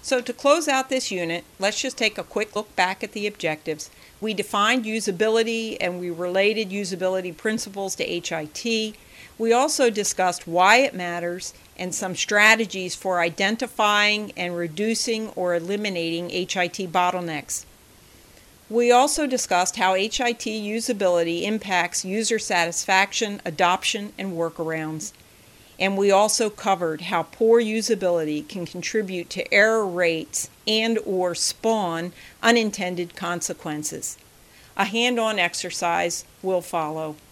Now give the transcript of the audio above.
So to close out this unit, let's just take a quick look back at the objectives. We defined usability and we related usability principles to HIT. We also discussed why it matters and some strategies for identifying and reducing or eliminating HIT bottlenecks. We also discussed how HIT usability impacts user satisfaction, adoption, and workarounds. And we also covered how poor usability can contribute to error rates and/or spawn unintended consequences. A hand-on exercise will follow.